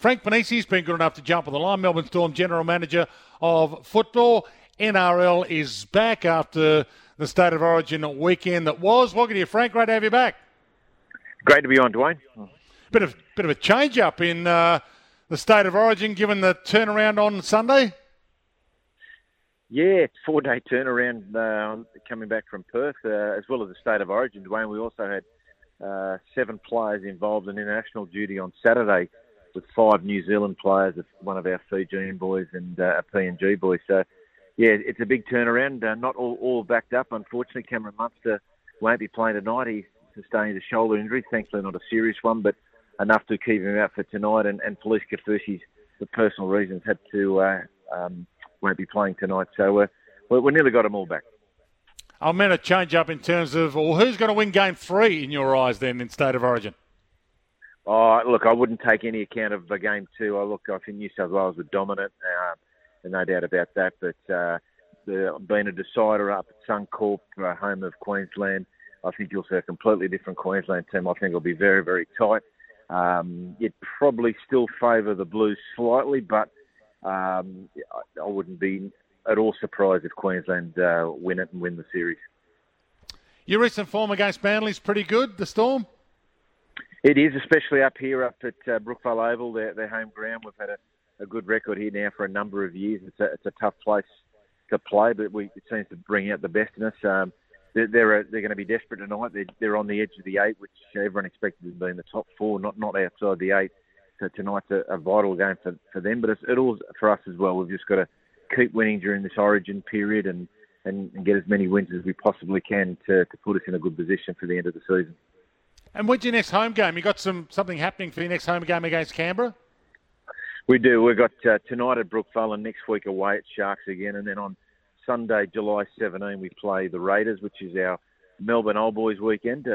Frank Panisi's been good enough to jump on the line, Melbourne Storm General Manager of Football. NRL is back after the State of Origin weekend that was. Welcome to you, Frank. Great to have you back. Great to be on, Dwayne. Bit of a change-up in the State of Origin, given the turnaround on Sunday. Yeah, it's a 4-day turnaround coming back from Perth, as well as the State of Origin, Dwayne. We also had 7 players involved in international duty on Saturday, with 5 New Zealand players, one of our Fijian boys and a PNG boy. So, yeah, it's a big turnaround. Not all backed up. Unfortunately, Cameron Munster won't be playing tonight. He sustained a shoulder injury, thankfully not a serious one, but enough to keep him out for tonight. And Felice Kafusi's, for personal reasons, had to won't be playing tonight. So we nearly got them all back. I meant a change up in terms of, who's going to win Game 3 in your eyes then in State of Origin? Oh, look, I wouldn't take any account of Game 2. I think New South Wales were dominant, and no doubt about that. But being a decider up at Suncorp, home of Queensland, I think you'll see a completely different Queensland team. I think it'll be very, very tight. You'd probably still favour the Blues slightly, but I wouldn't be at all surprised if Queensland win it and win the series. Your recent form against Manly is pretty good, the Storm? It is, especially up here, up at Brookvale Oval, their home ground. We've had a good record here now for a number of years. It's a tough place to play, but it seems to bring out the best in us. They're going to be desperate tonight. They're on the edge of the 8, which everyone expected to be in the top 4, not outside the 8. So tonight's a vital game for them, but it's all for us as well. We've just got to keep winning during this Origin period and get as many wins as we possibly can to put us in a good position for the end of the season. And when's your next home game? You got something happening for your next home game against Canberra? We do. We've got tonight at Brookvale and next week away at Sharks again, and then on Sunday, July 17, we play the Raiders, which is our Melbourne Old Boys weekend.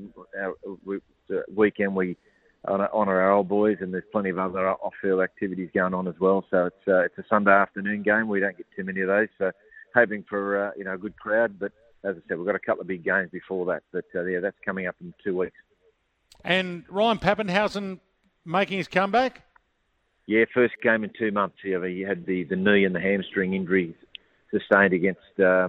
Weekend we honour our old boys, and there's plenty of other off-field activities going on as well. So it's a Sunday afternoon game. We don't get too many of those, so hoping for a good crowd. But as I said, we've got a couple of big games before that. But that's coming up in 2 weeks. And Ryan Papenhuyzen making his comeback? Yeah, first game in 2 months. He had the knee and the hamstring injuries sustained against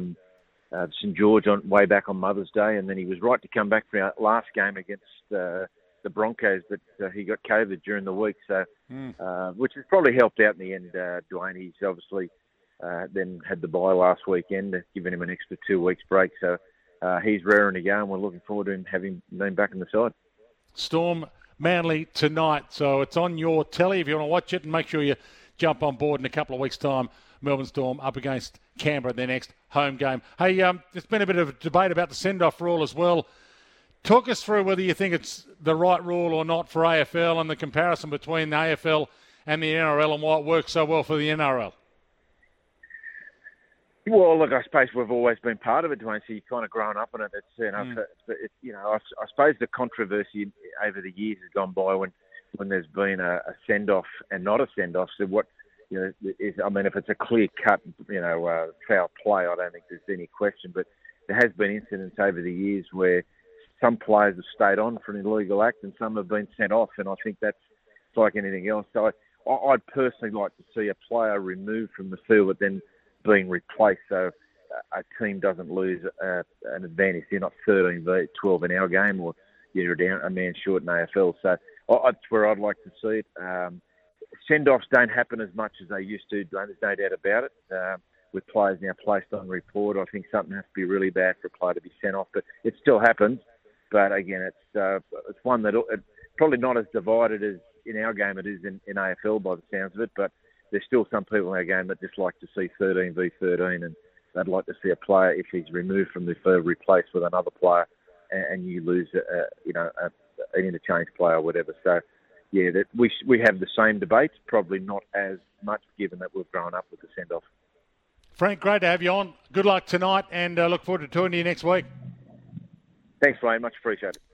St George way back on Mother's Day, and then he was right to come back for our last game against the Broncos, but he got COVID during the week, so which has probably helped out in the end. Dwayne, he's obviously then had the bye last weekend, giving him an extra 2 weeks break, so he's raring to go, and we're looking forward to him having been back in the side. Storm Manly tonight, so it's on your telly if you want to watch it, and make sure you jump on board in a couple of weeks' time. Melbourne Storm up against Canberra, their next home game. Hey, there's been a bit of a debate about the send-off rule as well. Talk us through whether you think it's the right rule or not for AFL and the comparison between the AFL and the NRL and why it works so well for the NRL. Well, look, I suppose we've always been part of it, Dwayne, so you've kind of grown up on it. I suppose the controversy over the years has gone by when there's been a send-off and not a send-off. So what, if it's a clear-cut, foul play, I don't think there's any question. But there has been incidents over the years where some players have stayed on for an illegal act and some have been sent off, and I think that's like anything else. So I'd personally like to see a player removed from the field but then being replaced so a team doesn't lose an advantage. You're not 13-12 in our game, or you're down a man short in AFL. So that's where I'd like to see it. Send-offs don't happen as much as they used to, there's no doubt about it. With players now placed on report, I think something has to be really bad for a player to be sent off, but it still happens. But again, it's one that it's probably not as divided as in our game it is in AFL by the sounds of it, but there's still some people in our game that just like to see 13 v 13, and they'd like to see a player, if he's removed from the field, replaced with another player, and you lose an interchange player or whatever. So yeah, that we have the same debates, probably not as much given that we've grown up with the send-off. Frank, great to have you on. Good luck tonight, and look forward to talking to you next week. Thanks, Wayne. Much appreciated.